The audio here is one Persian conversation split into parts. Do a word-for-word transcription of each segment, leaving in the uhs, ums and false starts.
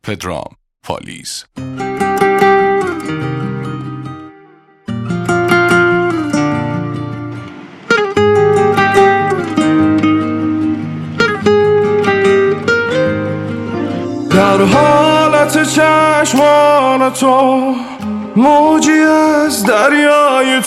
پدرام پالیز. در حالت چشمان تو موجی از دریای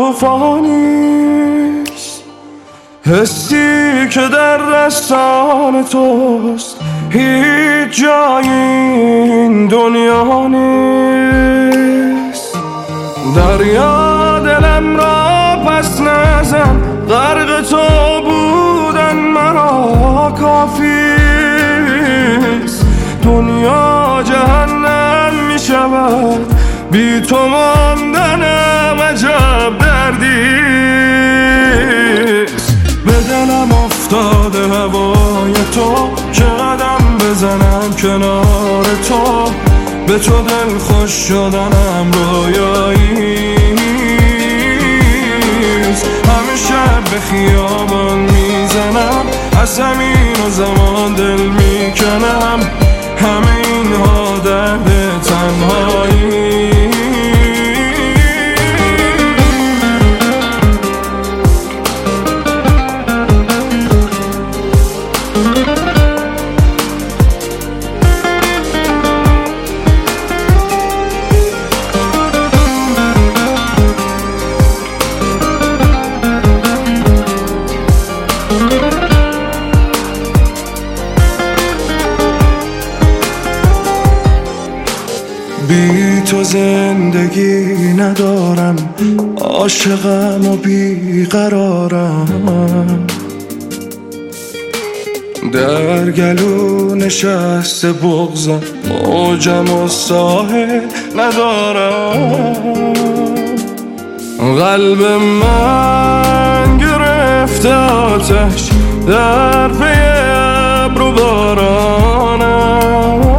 توفانیست، حسی که در دستان توست هیچ جای این دنیا نیست. دریا دلم را پس نزن، غرق تو بودن مرا کافیست. دنیا جهنم می شود بی تو ماندنم عجب دردیست. به دلم افتاده هوای تو که قدم بزنم کنار تو، به تو دل خوش شدنم رویاییست. همه شب به خیابان میزنم، از زمین و زمان دل میکنم، همه اینها درد تنهایی. بی تو زندگی ندارم، عاشقم و بیقرارم، در گلو نشسته بغضم، موجم و ساحل ندارم. قلب من گرفته آتش در پی ابر و بارانم،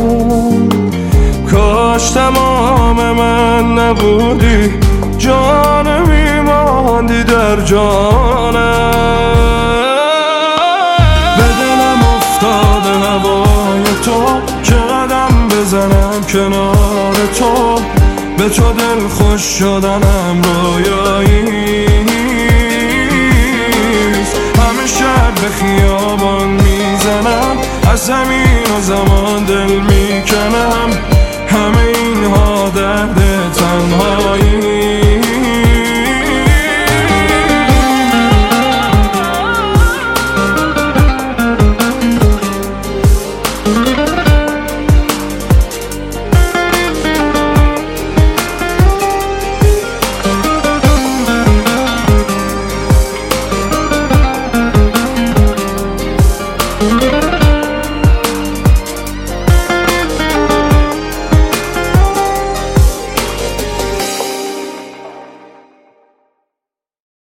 کاش تمام من نبودی، جان میماندی در جانم. به دلم افتاده هوای تو که قدم بزنم کنار تو، به تو دل خوش شدنم رویاییست. همه شب به خیابان میزنم، از زمین و زمان دل